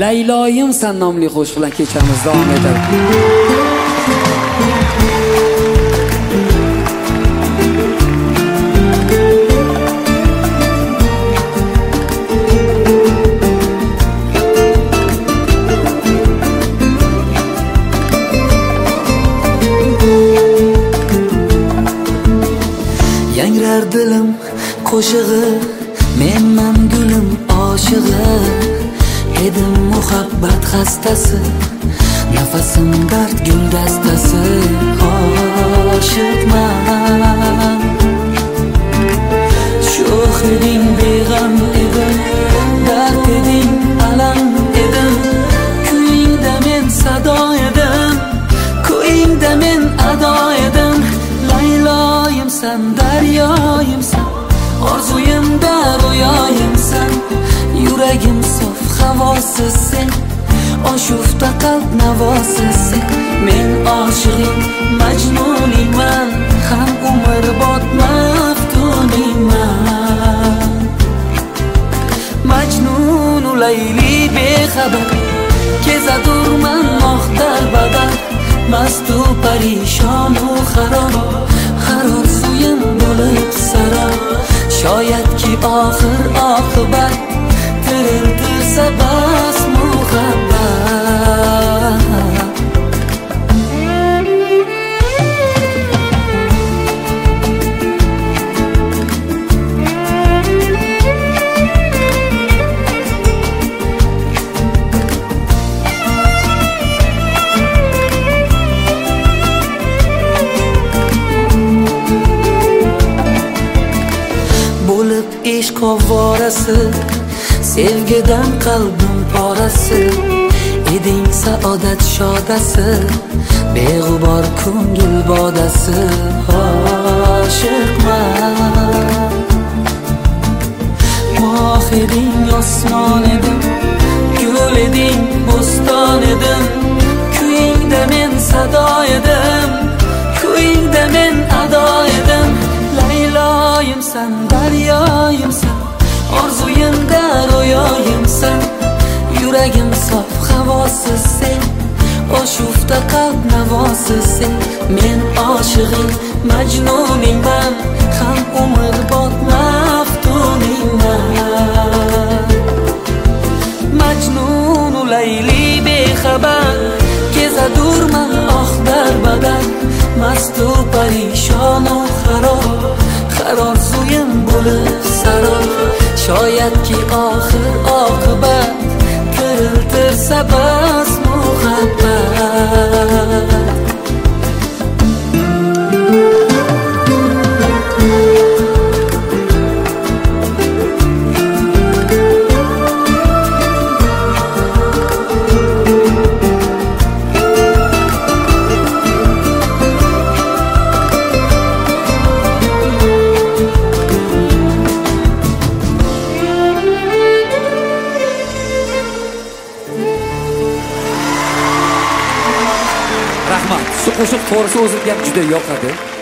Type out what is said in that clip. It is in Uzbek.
Layloyim san nomli qo'shiq bilan kechamiz davom etadi. Yangrar dilim qo'shig'i, menman gulim oshig'i, edim muhabbat xastasi, nafasim dard guldastasi, oshiqman. Sho'x eding beg'am edim, dard eding alam edim, kuyingda men sado edim, ko'yingda men ado edim. Layloyimsan, daryoyimsan, orzuyimda ro'yoyimsan, yuragim sof havosiz sen, oshufta qalb navosiz sen. Men oshig'ing majnuniyman, ham umrbod maftuniyman. Majnunu Layli bexabar, kezadurman moxtar badar, mastu parishonu xarob, har orzuyim bo'lib sarob. Shoyatki oxir oqibat tiriltirsa bas muhabbat. Bo'lib ishq ovorasi, sevgidan qalbim porasi, eding saodat shodasi, beg'ubor ko'ngil bodasi. Oshiqman, moh eding osmon edim, gul eding bo'ston edim, kuyingda men sado edim, ko'yingda men ado edim. Layloyimsan, daryoyimsan, orzuyimda ro'yoyimsan, yuragim sof havosiz sen, oshufta qalb navosiz sen. Men oshig'ing majnuniyman, ham umrbod maftuniyman. Majnunu Layli bexabar, kezadurman oh darbadar, mastu parishonu xarob, har orzuyim bo'lib sarob. Shoyatki oxir oqibat tiriltirsa bas muhabbat. Rahmat. Shu qo'shiq to'g'risi o'zimga juda yoqadi.